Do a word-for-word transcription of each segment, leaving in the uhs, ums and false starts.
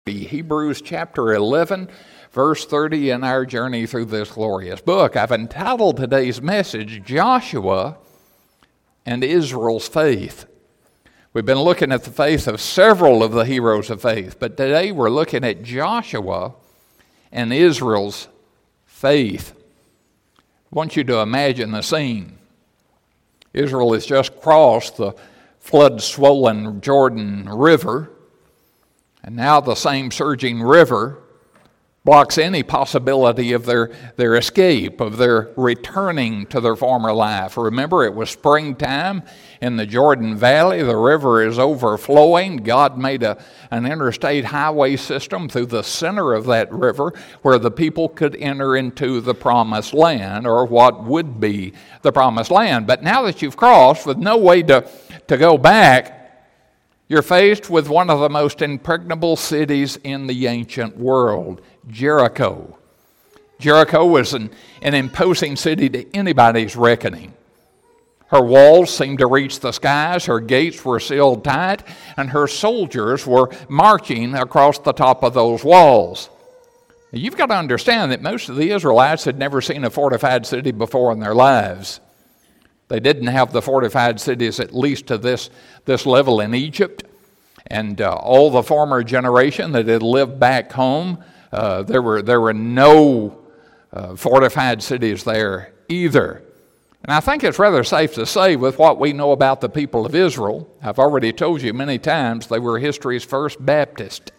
Hebrews chapter eleven, verse thirty in our journey through this glorious book. I've entitled today's message, Joshua and Israel's Faith. We've been looking at the faith of several of the heroes of faith, but today we're looking at Joshua and Israel's faith. I want you to imagine the scene. Israel has just crossed the flood-swollen Jordan River, and now the same surging river blocks any possibility of their, their escape, of their returning to their former life. Remember, it was springtime in the Jordan Valley. The river is overflowing. God made a, an interstate highway system through the center of that river where the people could enter into the promised land, or what would be the promised land. But now that you've crossed with no way to, to go back, you're faced with one of the most impregnable cities in the ancient world, Jericho. Jericho was an, an imposing city to anybody's reckoning. Her walls seemed to reach the skies, her gates were sealed tight, and her soldiers were marching across the top of those walls. Now, you've got to understand that most of the Israelites had never seen a fortified city before in their lives. They didn't have the fortified cities, at least to this, this level, in Egypt. And uh, all the former generation that had lived back home, uh, there were there were no uh, fortified cities there either. And I think it's rather safe to say, with what we know about the people of Israel, I've already told you many times, they were history's first Baptist.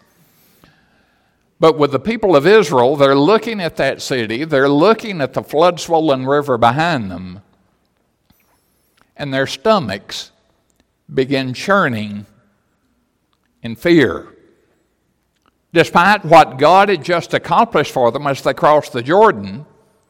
But with the people of Israel, they're looking at that city, they're looking at the flood-swollen river behind them, and their stomachs begin churning in fear. Despite what God had just accomplished for them as they crossed the Jordan,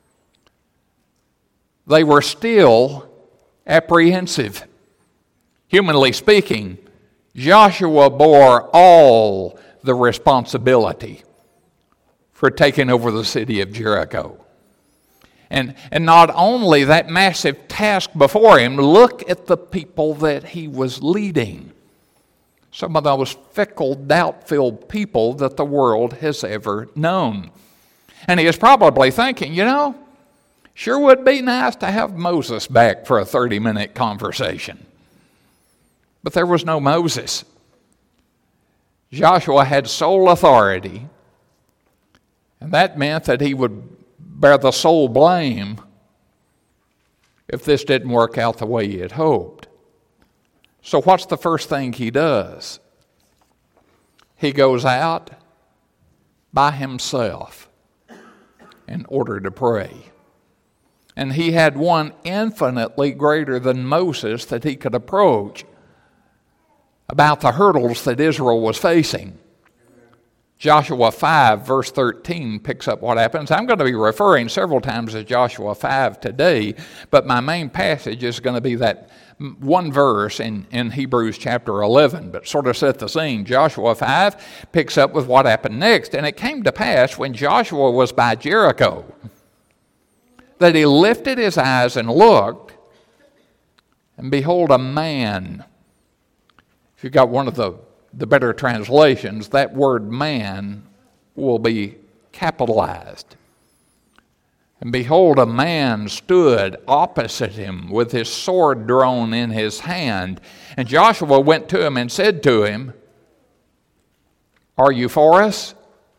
they were still apprehensive. Humanly speaking, Joshua bore all the responsibility for taking over the city of Jericho. And, and not only that massive task before him, look at the people that he was leading. Some of those fickle, doubt-filled people that the world has ever known. And he is probably thinking, you know, sure would be nice to have Moses back for a thirty-minute conversation. But there was no Moses. Joshua had sole authority, and that meant that he would bear the sole blame if this didn't work out the way he had hoped. So what's the first thing he does? He goes out by himself in order to pray. And he had one infinitely greater than Moses that he could approach about the hurdles that Israel was facing. Joshua five, verse thirteen, picks up what happens. I'm going to be referring several times to Joshua five today, but my main passage is going to be that one verse in, in Hebrews chapter eleven, but sort of set the scene. Joshua five picks up with what happened next. And it came to pass when Joshua was by Jericho that he lifted his eyes and looked, and behold, a man. If you've got one of the the better translations, that word man will be capitalized. And behold, a man stood opposite him with his sword drawn in his hand. And Joshua went to him and said to him, "Are you for us?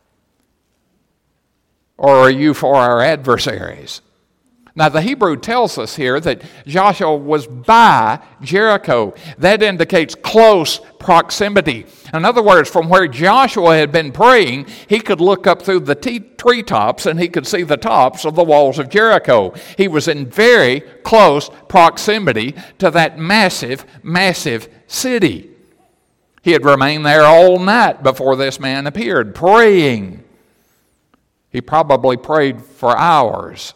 Or are you for our adversaries?" Now, the Hebrew tells us here that Joshua was by Jericho. That indicates close proximity. In other words, from where Joshua had been praying, he could look up through the t- treetops and he could see the tops of the walls of Jericho. He was in very close proximity to that massive, massive city. He had remained there all night before this man appeared, praying. He probably prayed for hours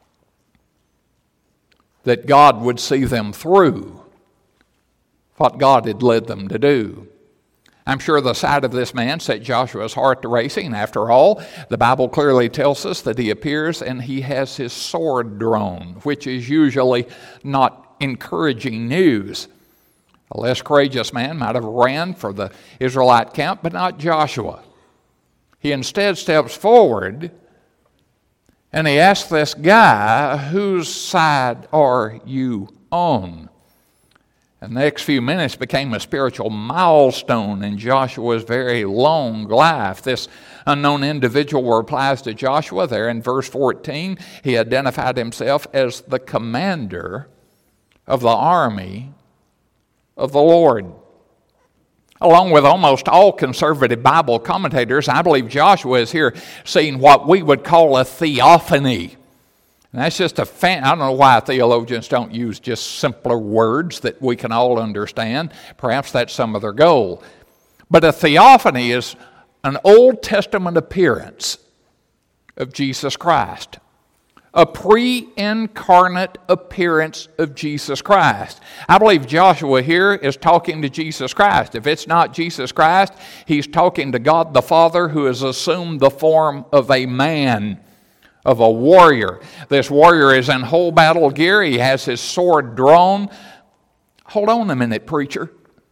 that God would see them through what God had led them to do. I'm sure the sight of this man set Joshua's heart to racing. After all, the Bible clearly tells us that he appears and he has his sword drawn, which is usually not encouraging news. A less courageous man might have ran for the Israelite camp, but not Joshua. He instead steps forward and he asks this guy, whose side are you on? And the next few minutes became a spiritual milestone in Joshua's very long life. This unknown individual replies to Joshua there in verse fourteen. He identified himself as the commander of the army of the Lord. Along with almost all conservative Bible commentators, I believe Joshua is here seeing what we would call a theophany. And that's just a fan. I don't know why theologians don't use just simpler words that we can all understand. Perhaps that's some of their goal. But a theophany is an Old Testament appearance of Jesus Christ. A pre-incarnate appearance of Jesus Christ. I believe Joshua here is talking to Jesus Christ. If it's not Jesus Christ, he's talking to God the Father, who has assumed the form of a man, of a warrior. This warrior is in whole battle gear. He has his sword drawn. Hold on a minute, preacher.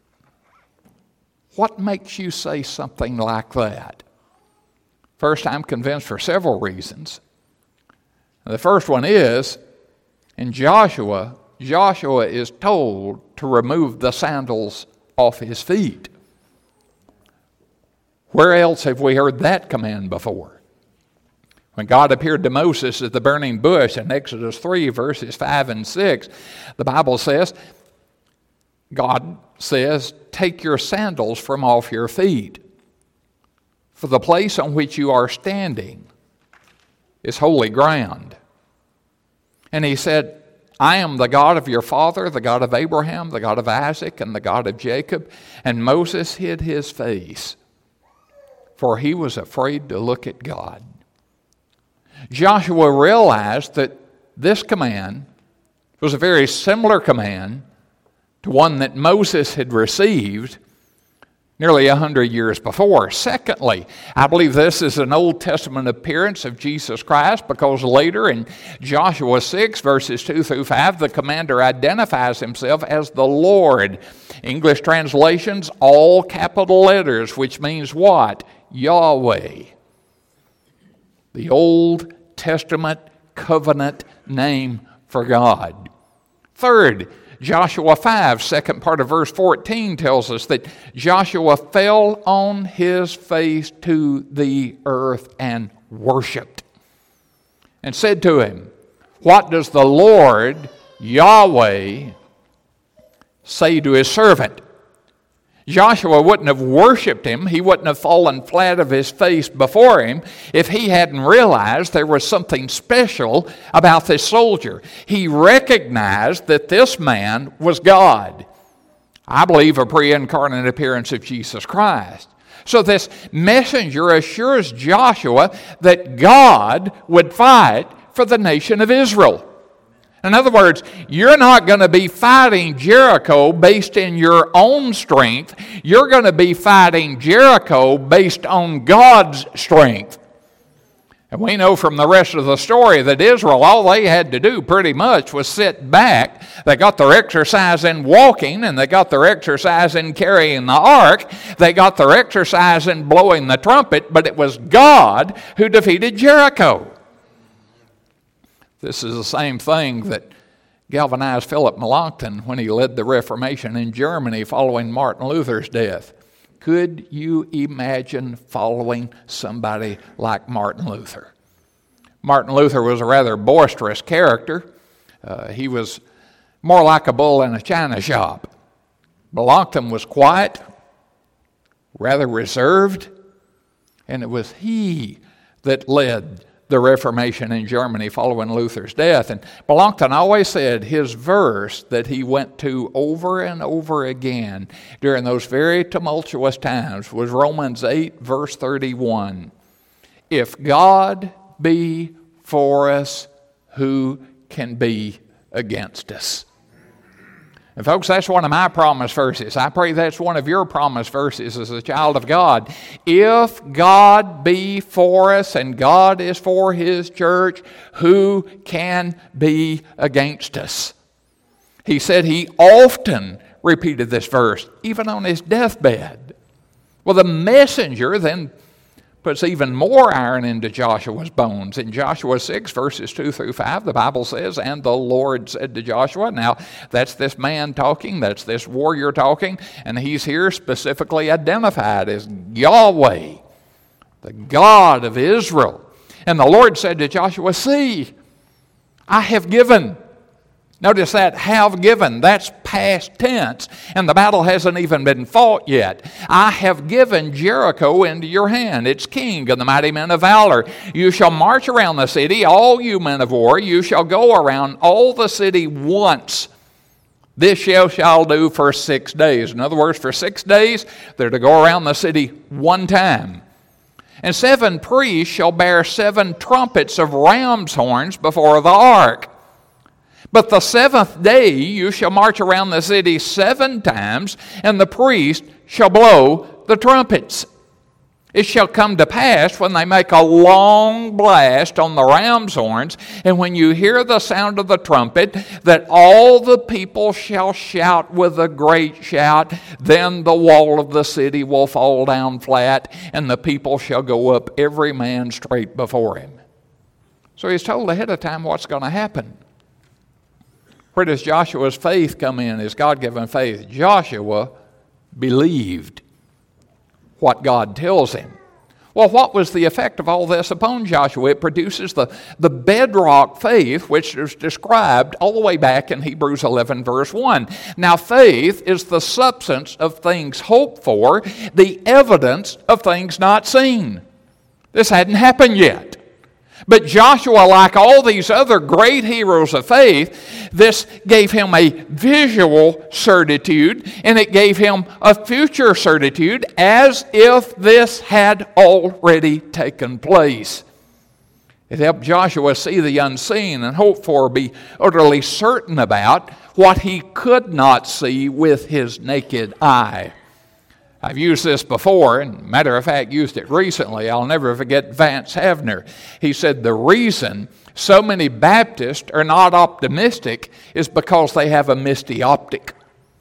What makes you say something like that? First, I'm convinced for several reasons. The first one is, in Joshua, Joshua is told to remove the sandals off his feet. Where else have we heard that command before? When God appeared to Moses at the burning bush in Exodus three, verses five and six, the Bible says, God says, take your sandals from off your feet, for the place on which you are standing is holy ground. And he said, I am the God of your father, the God of Abraham, the God of Isaac, and the God of Jacob. And Moses hid his face, for he was afraid to look at God. Joshua realized that this command was a very similar command to one that Moses had received nearly a hundred years before. Secondly, I believe this is an Old Testament appearance of Jesus Christ, because later in Joshua six, verses two through five, the commander identifies himself as the Lord. English translations, all capital letters, which means what? Yahweh. The Old Testament covenant name for God. Third, Joshua five, second part of verse fourteen, tells us that Joshua fell on his face to the earth and worshiped, and said to him, what does the Lord, Yahweh, say to his servant? Joshua wouldn't have worshiped him, he wouldn't have fallen flat of his face before him if he hadn't realized there was something special about this soldier. He recognized that this man was God. I believe a pre-incarnate appearance of Jesus Christ. So this messenger assures Joshua that God would fight for the nation of Israel. In other words, you're not going to be fighting Jericho based in your own strength. You're going to be fighting Jericho based on God's strength. And we know from the rest of the story that Israel, all they had to do pretty much was sit back. They got their exercise in walking, and they got their exercise in carrying the ark. They got their exercise in blowing the trumpet, but it was God who defeated Jericho. This is the same thing that galvanized Philip Melanchthon when he led the Reformation in Germany following Martin Luther's death. Could you imagine following somebody like Martin Luther? Martin Luther was a rather boisterous character. Uh, he was more like a bull in a china shop. Melanchthon was quiet, rather reserved, and it was he that led the Reformation in Germany following Luther's death. And Melanchthon always said his verse that he went to over and over again during those very tumultuous times was Romans eight, verse thirty-one. If God be for us, who can be against us? And folks, that's one of my promise verses. I pray that's one of your promise verses as a child of God. If God be for us and God is for His church, who can be against us? He said he often repeated this verse, even on his deathbed. Well, the messenger then puts even more iron into Joshua's bones. In Joshua six, verses two through five, the Bible says, "And the Lord said to Joshua," now that's this man talking, that's this warrior talking, and he's here specifically identified as Yahweh, the God of Israel. "And the Lord said to Joshua, see, I have given." Notice that, have given, that's past tense, and the battle hasn't even been fought yet. "I have given Jericho into your hand, its king and the mighty men of valor. You shall march around the city, all you men of war. You shall go around all the city once. This you shall do for six days. In other words, for six days, they're to go around the city one time. "And seven priests shall bear seven trumpets of ram's horns before the ark. But the seventh day you shall march around the city seven times, and the priest shall blow the trumpets. It shall come to pass when they make a long blast on the ram's horns, and when you hear the sound of the trumpet, that all the people shall shout with a great shout. Then the wall of the city will fall down flat, and the people shall go up every man straight before him." So he's told ahead of time what's going to happen. Where does Joshua's faith come in, his God-given faith? Joshua believed what God tells him. Well, what was the effect of all this upon Joshua? It produces the, the bedrock faith, which is described all the way back in Hebrews eleven, verse one. Now, faith is the substance of things hoped for, the evidence of things not seen. This hadn't happened yet. But Joshua, like all these other great heroes of faith, this gave him a visual certitude, and it gave him a future certitude as if this had already taken place. It helped Joshua see the unseen and hope for, be utterly certain about what he could not see with his naked eye. I've used this before, and matter of fact, used it recently. I'll never forget Vance Havner. He said the reason so many Baptists are not optimistic is because they have a misty optic.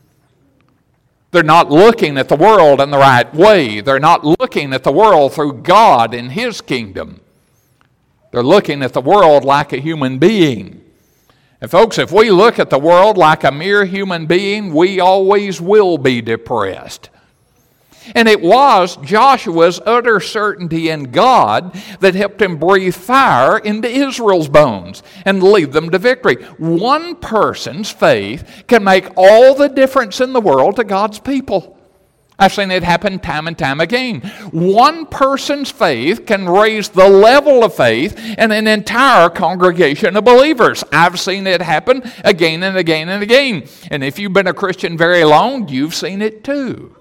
They're not looking at the world in the right way. They're not looking at the world through God and His kingdom. They're looking at the world like a human being. And folks, if we look at the world like a mere human being, we always will be depressed. And it was Joshua's utter certainty in God that helped him breathe fire into Israel's bones and lead them to victory. One person's faith can make all the difference in the world to God's people. I've seen it happen time and time again. One person's faith can raise the level of faith in an entire congregation of believers. I've seen it happen again and again and again. And if you've been a Christian very long, you've seen it too.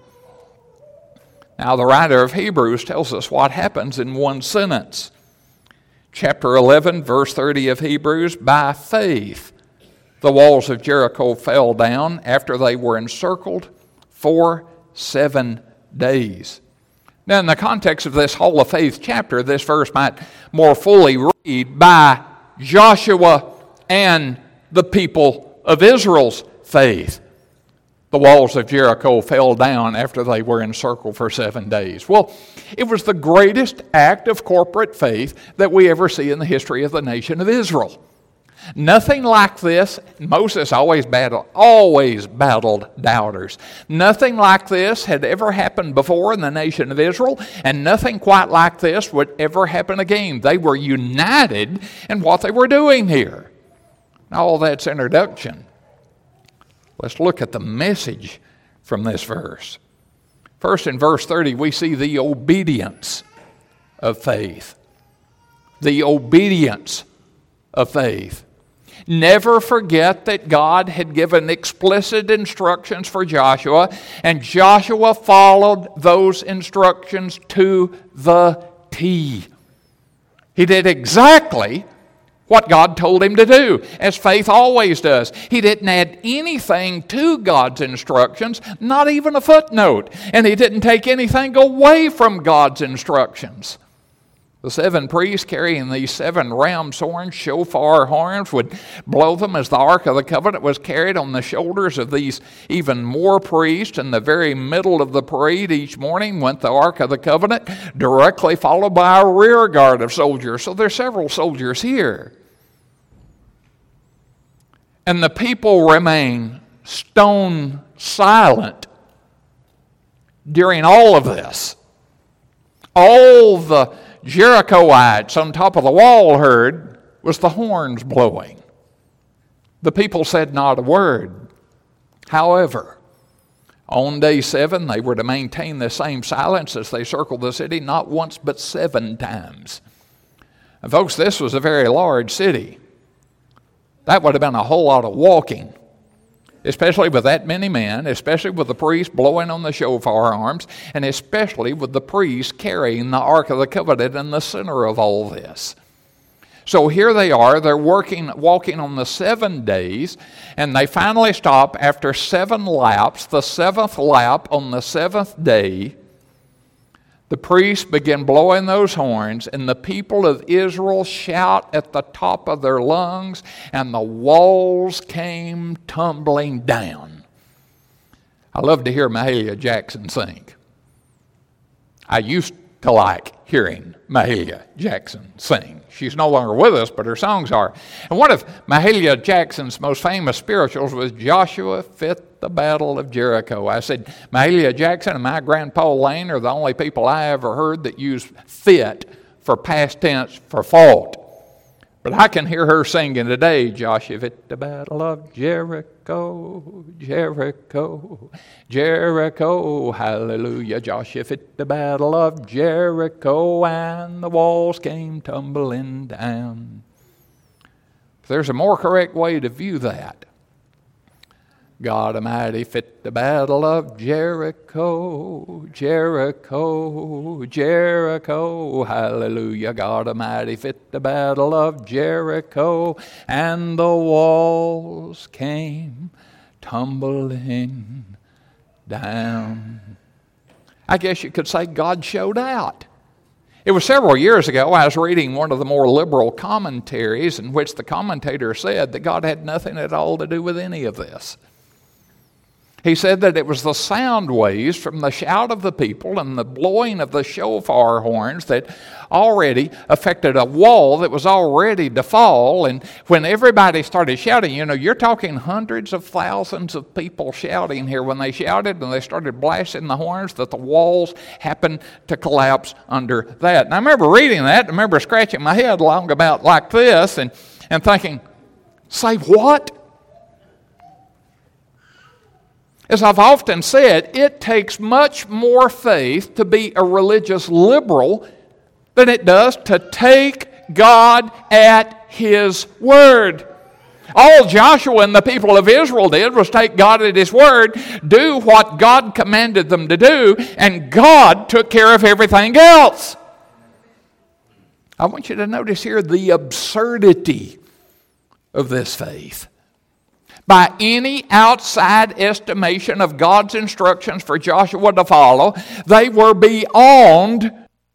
Now, the writer of Hebrews tells us what happens in one sentence. Chapter eleven, verse thirty of Hebrews, "By faith the walls of Jericho fell down after they were encircled for seven days." Now, in the context of this Hall of Faith chapter, this verse might more fully read, "By Joshua and the people of Israel's faith the walls of Jericho fell down after they were encircled for seven days." Well, it was the greatest act of corporate faith that we ever see in the history of the nation of Israel. Nothing like this. Moses always battled, always battled doubters. Nothing like this had ever happened before in the nation of Israel, and nothing quite like this would ever happen again. They were united in what they were doing here. Now, all that's introduction. Let's look at the message from this verse. First, in verse thirty, we see the obedience of faith. The obedience of faith. Never forget that God had given explicit instructions for Joshua, and Joshua followed those instructions to the T. He did exactly what God told him to do, as faith always does. He didn't add anything to God's instructions, not even a footnote, and he didn't take anything away from God's instructions. The seven priests carrying these seven ram's horns, shofar horns, would blow them as the Ark of the Covenant was carried on the shoulders of these even more priests. In the very middle of the parade each morning went the Ark of the Covenant, directly followed by a rear guard of soldiers. So there's several soldiers here. And the people remain stone silent during all of this. All the Jerichoites on top of the wall heard was the horns blowing. The people said not a word. However, on day seven, they were to maintain the same silence as they circled the city, not once but seven times. And folks, this was a very large city. That would have been a whole lot of walking, especially with that many men, especially with the priests blowing on the shofar arms, and especially with the priests carrying the Ark of the Covenant in the center of all this. So here they are, they're working, walking on the seven days, and they finally stop after seven laps, the seventh lap on the seventh day. The priests begin blowing those horns, and the people of Israel shout at the top of their lungs, and the walls came tumbling down. I love to hear Mahalia Jackson sing. I used to like hearing Mahalia Jackson sing. She's no longer with us, but her songs are. And one of Mahalia Jackson's most famous spirituals was Joshua Fit the Battle of Jericho. I said, Mahalia Jackson and my grandpa Lane are the only people I ever heard that use fit for past tense for fought. But I can hear her singing today, Joshua Fit the Battle of Jericho, Jericho, Jericho, hallelujah. Joshua fit the Battle of Jericho, and the walls came tumbling down. There's a more correct way to view that. God Almighty fit the battle of Jericho, Jericho, Jericho, hallelujah. God Almighty fit the battle of Jericho, and the walls came tumbling down. I guess you could say God showed out. It was several years ago I was reading one of the more liberal commentaries in which the commentator said that God had nothing at all to do with any of this. He said that it was the sound waves from the shout of the people and the blowing of the shofar horns that already affected a wall that was all ready to fall. And when everybody started shouting, you know, you're talking hundreds of thousands of people shouting here. When they shouted and they started blasting the horns, that the walls happened to collapse under that. And I remember reading that, I remember scratching my head long about like this and, and thinking, say what? As I've often said, it takes much more faith to be a religious liberal than it does to take God at His word. All Joshua and the people of Israel did was take God at His word, do what God commanded them to do, and God took care of everything else. I want you to notice here the absurdity of this faith. By any outside estimation of God's instructions for Joshua to follow, they were beyond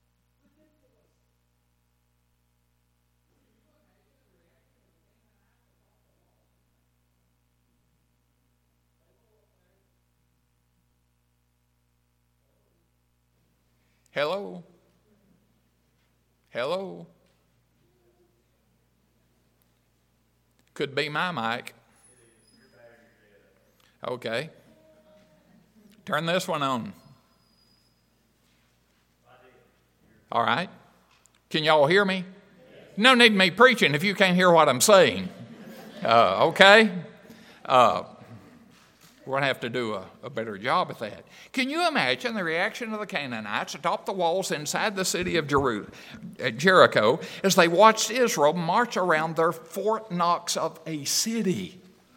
Hello? Hello? Could be my mic. Okay. Turn this one on. All right. Can y'all hear me? No need me preaching if you can't hear what I'm saying. Uh, okay? Uh, we're going to have to do a, a better job at that. Can you imagine the reaction of the Canaanites atop the walls inside the city of Jeru- uh, Jericho as they watched Israel march around their Fort Knox of a city?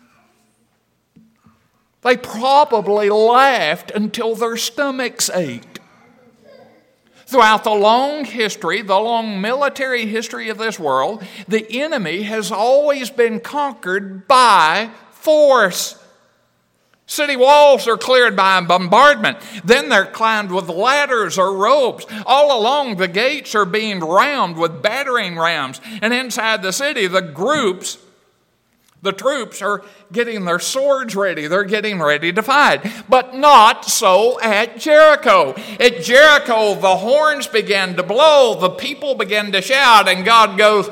They probably laughed until their stomachs ached. Throughout the long history, the long military history of this world, the enemy has always been conquered by force. City walls are cleared by a bombardment. Then they're climbed with ladders or ropes. All along, the gates are being rammed with battering rams. And inside the city, the groups, the troops are getting their swords ready. They're getting ready to fight. But not so at Jericho. At Jericho, the horns began to blow. The people began to shout. And God goes,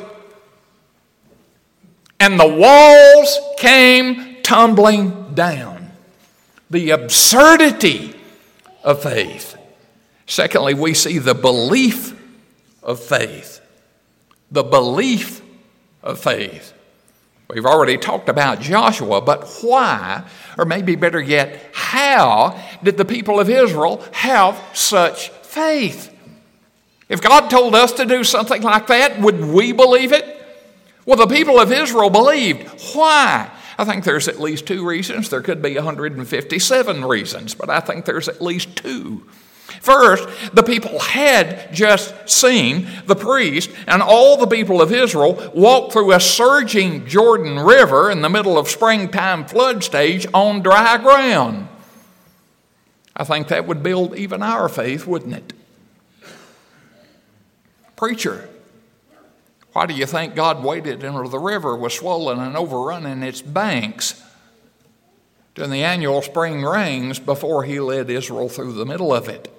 and the walls came tumbling down. The absurdity of faith. Secondly, we see the belief of faith. The belief of faith. We've already talked about Joshua, but why, or maybe better yet, how did the people of Israel have such faith? If God told us to do something like that, would we believe it? Well, the people of Israel believed. Why? I think there's at least two reasons. There could be one hundred fifty-seven reasons, but I think there's at least two. First, the people had just seen the priest and all the people of Israel walk through a surging Jordan River in the middle of springtime flood stage on dry ground. I think that would build even our faith, wouldn't it? Preacher, why do you think God waited until the river was swollen and overrun in its banks during the annual spring rains before he led Israel through the middle of it?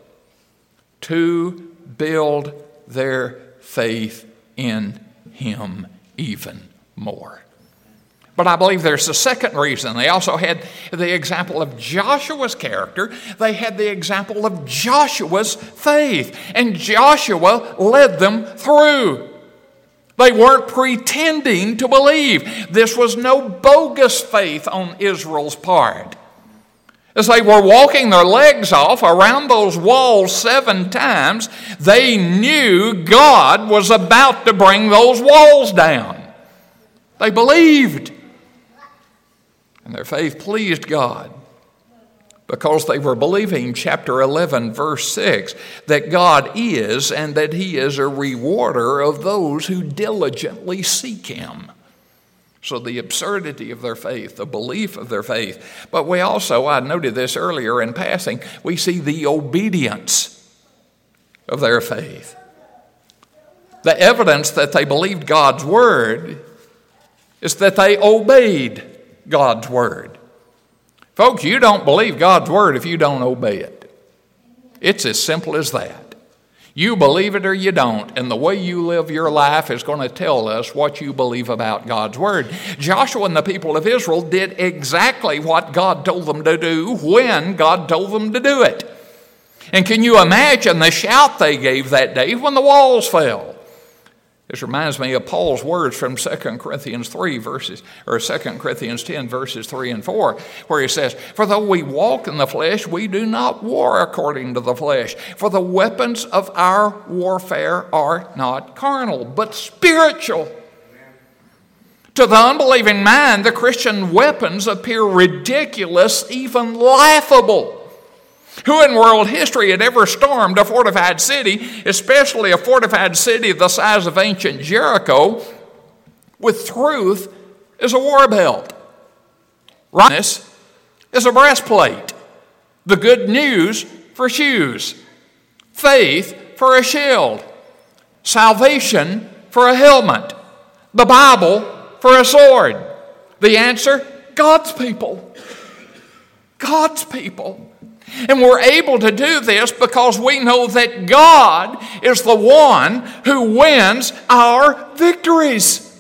To build their faith in him even more. But I believe there's a second reason. They also had the example of Joshua's character. They had the example of Joshua's faith. And Joshua led them through. They weren't pretending to believe. This was no bogus faith on Israel's part. As they were walking their legs off around those walls seven times, they knew God was about to bring those walls down. They believed. And their faith pleased God because they were believing, chapter eleven, verse six, that God is and that he is a rewarder of those who diligently seek him. So the absurdity of their faith, the belief of their faith. But we also, I noted this earlier in passing, we see the obedience of their faith. The evidence that they believed God's word is that they obeyed God's word. Folks, you don't believe God's word if you don't obey it. It's as simple as that. You believe it or you don't, and the way you live your life is going to tell us what you believe about God's word. Joshua and the people of Israel did exactly what God told them to do when God told them to do it. And can you imagine the shout they gave that day when the walls fell? This reminds me of Paul's words from Second Corinthians three verses, or Second Corinthians ten verses three and four, where he says, "For though we walk in the flesh, we do not war according to the flesh. For the weapons of our warfare are not carnal, but spiritual." To the unbelieving mind, the Christian weapons appear ridiculous, even laughable. Who in world history had ever stormed a fortified city, especially a fortified city the size of ancient Jericho, with truth as a war belt, righteousness as a breastplate, the good news for shoes, faith for a shield, salvation for a helmet, the Bible for a sword? The answer, God's people. God's people. And we're able to do this because we know that God is the one who wins our victories.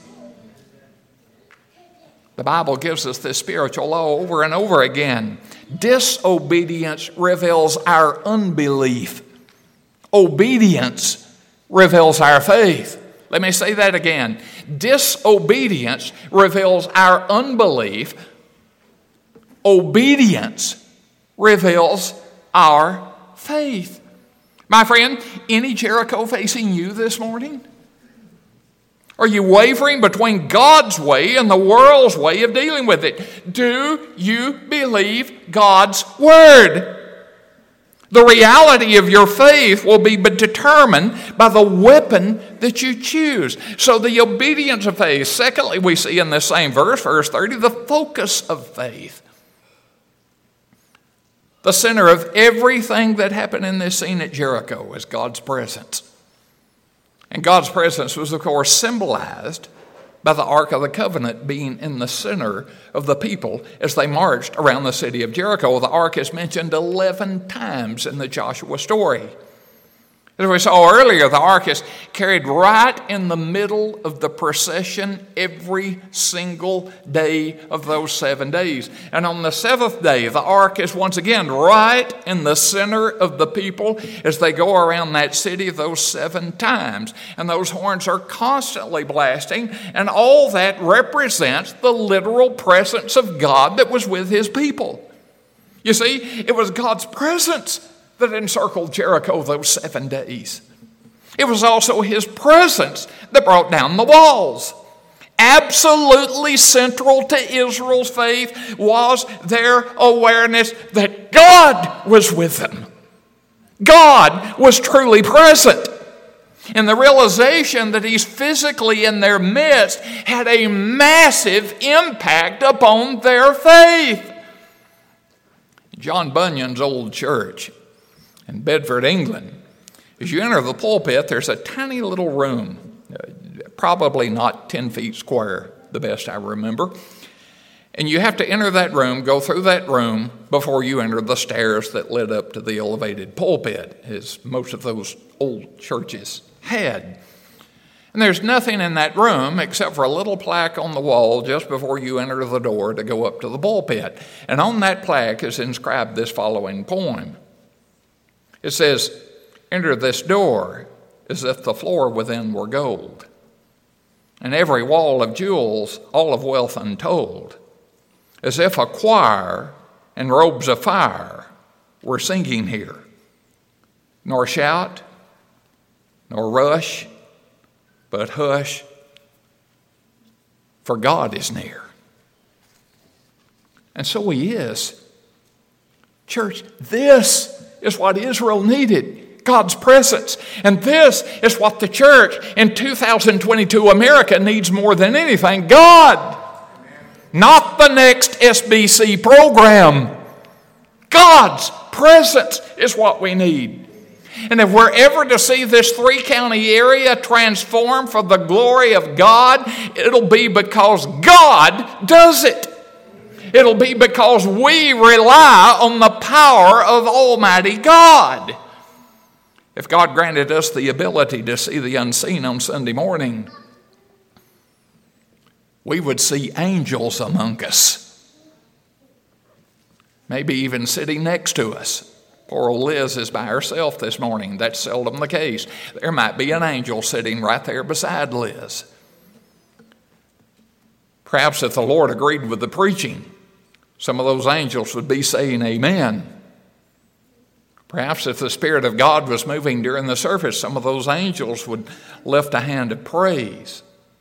The Bible gives us this spiritual law over and over again. Disobedience reveals our unbelief. Obedience reveals our faith. Let me say that again. Disobedience reveals our unbelief. Obedience reveals our faith. My friend, any Jericho facing you this morning? Are you wavering between God's way and the world's way of dealing with it? Do you believe God's word? The reality of your faith will be determined by the weapon that you choose. So the obedience of faith. Secondly, we see in this same verse, verse thirty, the focus of faith. The center of everything that happened in this scene at Jericho is God's presence. And God's presence was, of course, symbolized by the Ark of the Covenant being in the center of the people as they marched around the city of Jericho. The Ark is mentioned eleven times in the Joshua story. As we saw earlier, the Ark is carried right in the middle of the procession every single day of those seven days. And on the seventh day, the Ark is once again right in the center of the people as they go around that city those seven times. And those horns are constantly blasting, and all that represents the literal presence of God that was with his people. You see, it was God's presence that encircled Jericho those seven days. It was also his presence that brought down the walls. Absolutely central to Israel's faith was their awareness that God was with them. God was truly present. And the realization that he's physically in their midst had a massive impact upon their faith. John Bunyan's old church in Bedford, England, as you enter the pulpit, there's a tiny little room, uh, probably not ten feet square, the best I remember. And you have to enter that room, go through that room, before you enter the stairs that led up to the elevated pulpit, as most of those old churches had. And there's nothing in that room except for a little plaque on the wall just before you enter the door to go up to the pulpit. And on that plaque is inscribed this following poem. It says, "Enter this door as if the floor within were gold, and every wall of jewels, all of wealth untold, as if a choir in robes of fire were singing here. Nor shout, nor rush, but hush, for God is near." And so he is. Church, this is what Israel needed, God's presence. And this is what the church in two thousand twenty-two America needs more than anything, God. Not the next S B C program. God's presence is what we need. And if we're ever to see this three-county area transform for the glory of God, it'll be because God does it. It'll be because we rely on the power of Almighty God. If God granted us the ability to see the unseen on Sunday morning, we would see angels among us. Maybe even sitting next to us. Poor old Liz is by herself this morning. That's seldom the case. There might be an angel sitting right there beside Liz. Perhaps if the Lord agreed with the preaching, some of those angels would be saying amen. Perhaps if the Spirit of God was moving during the service, some of those angels would lift a hand of praise.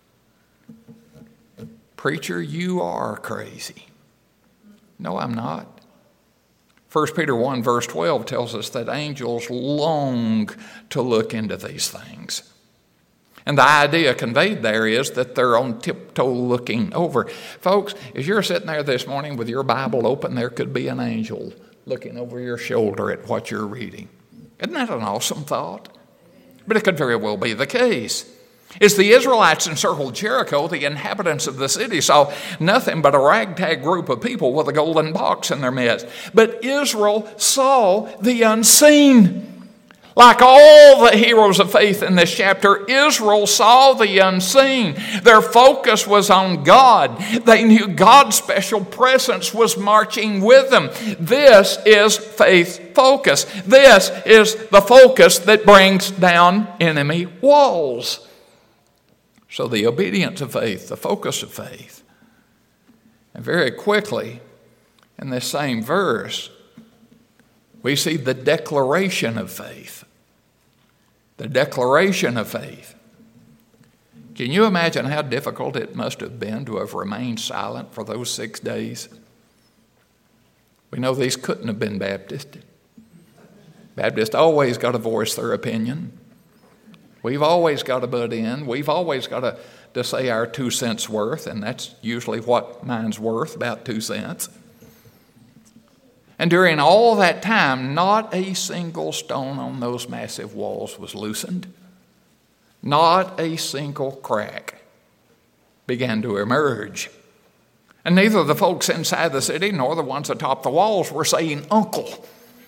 Preacher, you are crazy. No, I'm not. First Peter one verse twelve tells us that angels long to look into these things. And the idea conveyed there is that they're on tiptoe looking over. Folks, as you're sitting there this morning with your Bible open, there could be an angel looking over your shoulder at what you're reading. Isn't that an awesome thought? But it could very well be the case. As the Israelites encircled Jericho, the inhabitants of the city saw nothing but a ragtag group of people with a golden box in their midst. But Israel saw the unseen. Like all the heroes of faith in this chapter, Israel saw the unseen. Their focus was on God. They knew God's special presence was marching with them. This is faith focus. This is the focus that brings down enemy walls. So the obedience of faith, the focus of faith. And very quickly, in this same verse, we see the declaration of faith. The declaration of faith. Can you imagine how difficult it must have been to have remained silent for those six days? We know these couldn't have been Baptist. Baptists always got to voice their opinion. We've always got to butt in. We've always got to, to say our two cents worth, and that's usually what mine's worth, about two cents. And during all that time, not a single stone on those massive walls was loosened. Not a single crack began to emerge. And neither the folks inside the city nor the ones atop the walls were saying, "Uncle."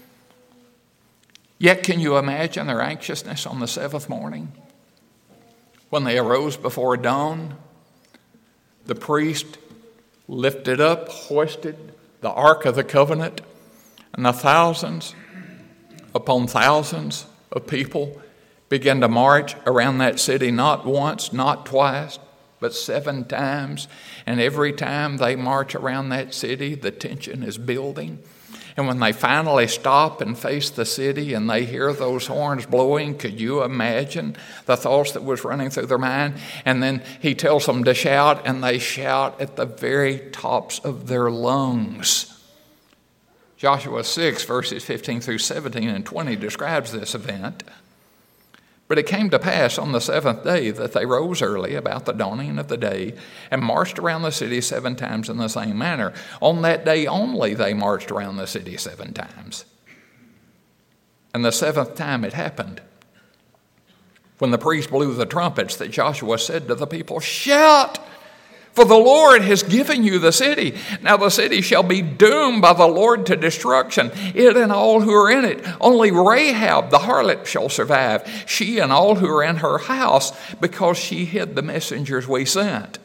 Yet can you imagine their anxiousness on the seventh morning? When they arose before dawn, the priest lifted up, hoisted the Ark of the Covenant, and the thousands upon thousands of people began to march around that city, not once, not twice, but seven times. And every time they march around that city, the tension is building. And when they finally stop and face the city and they hear those horns blowing, could you imagine the thoughts that was running through their mind? And then he tells them to shout, and they shout at the very tops of their lungs. Joshua six, verses fifteen through seventeen and twenty describes this event. But it came to pass on the seventh day that they rose early about the dawning of the day and marched around the city seven times in the same manner. On that day only they marched around the city seven times. And the seventh time it happened, when the priest blew the trumpets, that Joshua said to the people, "Shout! For the Lord has given you the city. Now the city shall be doomed by the Lord to destruction, it and all who are in it. Only Rahab the harlot shall survive, she and all who are in her house, because she hid the messengers we sent."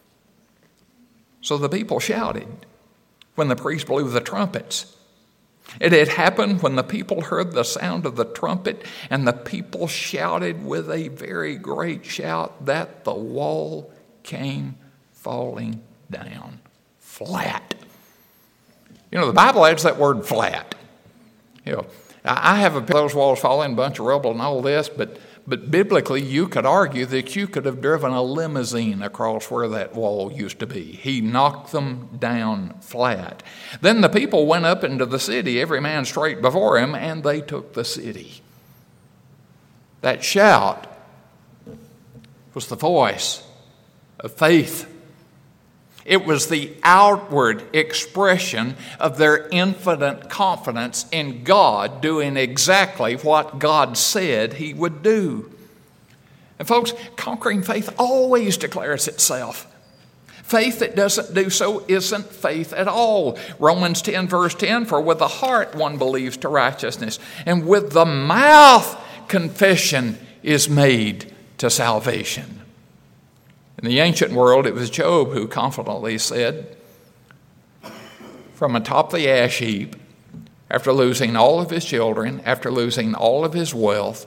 So the people shouted when the priest blew the trumpets. It had happened when the people heard the sound of the trumpet, and the people shouted with a very great shout, that the wall came falling down flat. You know, the Bible adds that word flat. You know, I have a those walls falling, a bunch of rubble and all this, but but biblically you could argue that you could have driven a limousine across where that wall used to be. He knocked them down flat. Then the people went up into the city, every man straight before him, and they took the city. That shout was the voice of faith. It was the outward expression of their infinite confidence in God doing exactly what God said he would do. And folks, conquering faith always declares itself. Faith that doesn't do so isn't faith at all. Romans ten, verse ten, for with the heart one believes to righteousness, and with the mouth confession is made to salvation. In the ancient world, it was Job who confidently said, from atop the ash heap, after losing all of his children, after losing all of his wealth,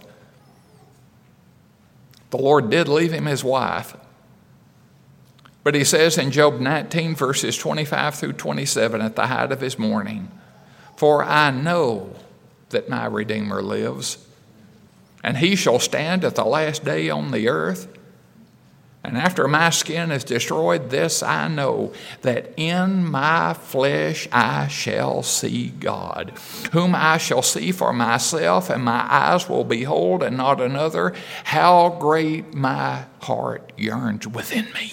the Lord did leave him his wife. But he says in Job nineteen, verses twenty-five through twenty-seven, at the height of his mourning, for I know that my Redeemer lives, and he shall stand at the last day on the earth. And after my skin is destroyed, this I know, that in my flesh I shall see God, whom I shall see for myself, and my eyes will behold and not another. How great my heart yearns within me.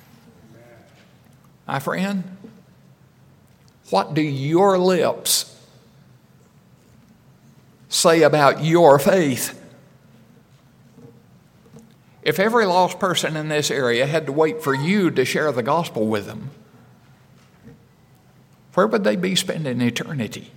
My friend, what do your lips say about your faith? If every lost person in this area had to wait for you to share the gospel with them, where would they be spending eternity?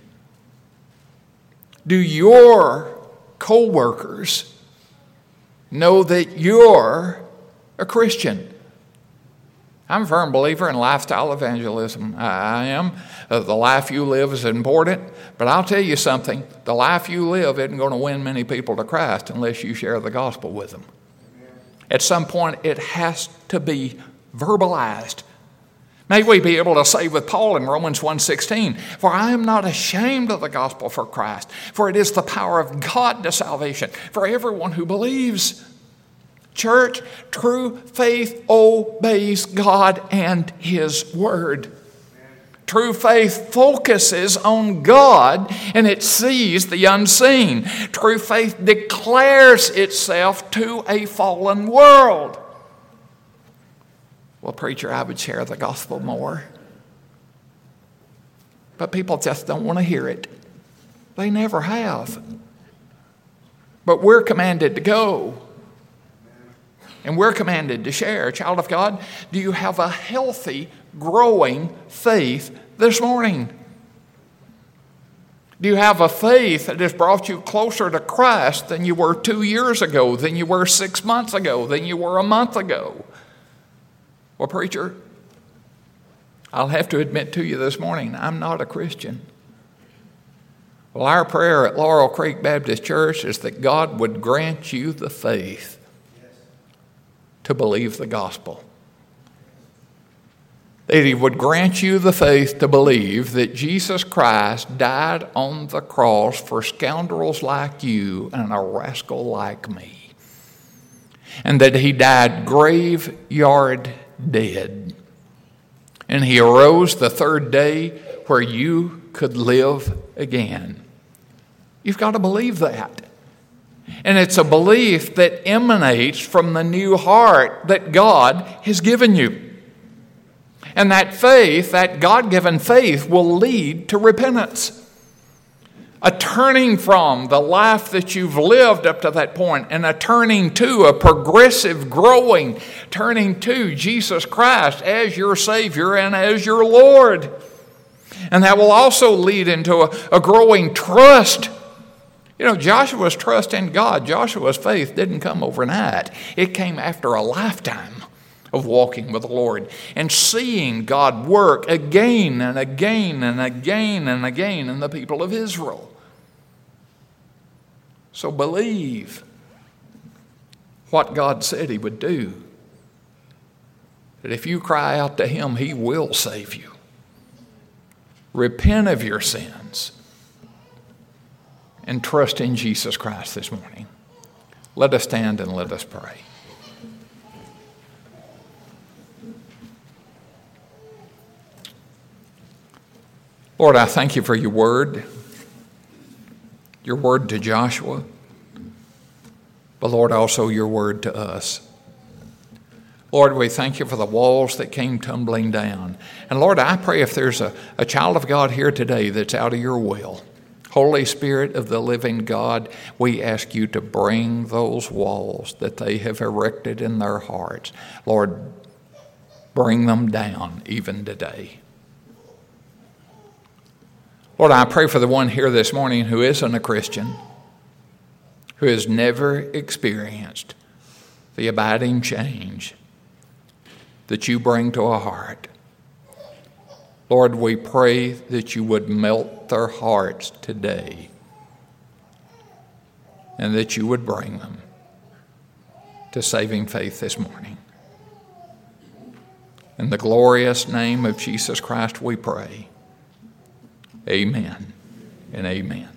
Do your co-workers know that you're a Christian? I'm a firm believer in lifestyle evangelism. I am. Uh, the life you live is important, but I'll tell you something. The life you live isn't going to win many people to Christ unless you share the gospel with them. At some point, it has to be verbalized. May we be able to say with Paul in Romans one sixteen, for I am not ashamed of the gospel for Christ, for it is the power of God to salvation for everyone who believes. Church, true faith obeys God and his word. True faith focuses on God and it sees the unseen. True faith declares itself to a fallen world. Well, preacher, I would share the gospel more. But people just don't want to hear it. They never have. But we're commanded to go. And we're commanded to share. Child of God, do you have a healthy, growing faith this morning? Do you have a faith that has brought you closer to Christ than you were two years ago, than you were six months ago, than you were a month ago? Well, preacher, I'll have to admit to you this morning, I'm not a Christian. Well, our prayer at Laurel Creek Baptist Church is that God would grant you the faith to believe the gospel. That He would grant you the faith to believe that Jesus Christ died on the cross for scoundrels like you and a rascal like me. And that He died graveyard dead. And He arose the third day where you could live again. You've got to believe that. And it's a belief that emanates from the new heart that God has given you. And that faith, that God-given faith, will lead to repentance. A turning from the life that you've lived up to that point, and a turning to, a progressive growing, turning to Jesus Christ as your Savior and as your Lord. And that will also lead into a, a growing trust. You know, Joshua's trust in God, Joshua's faith didn't come overnight. It came after a lifetime of walking with the Lord and seeing God work again and again and again and again in the people of Israel. So believe what God said He would do. That if you cry out to Him, He will save you. Repent of your sins and trust in Jesus Christ this morning. Let us stand and let us pray. Lord, I thank You for Your word, Your word to Joshua, but Lord, also Your word to us. Lord, we thank You for the walls that came tumbling down. And Lord, I pray if there's a, a child of God here today that's out of Your will, Holy Spirit of the living God, we ask You to bring those walls that they have erected in their hearts. Lord, bring them down even today. Lord, I pray for the one here this morning who isn't a Christian, who has never experienced the abiding change that You bring to a heart. Lord, we pray that You would melt their hearts today and that You would bring them to saving faith this morning. In the glorious name of Jesus Christ we pray. Amen and amen.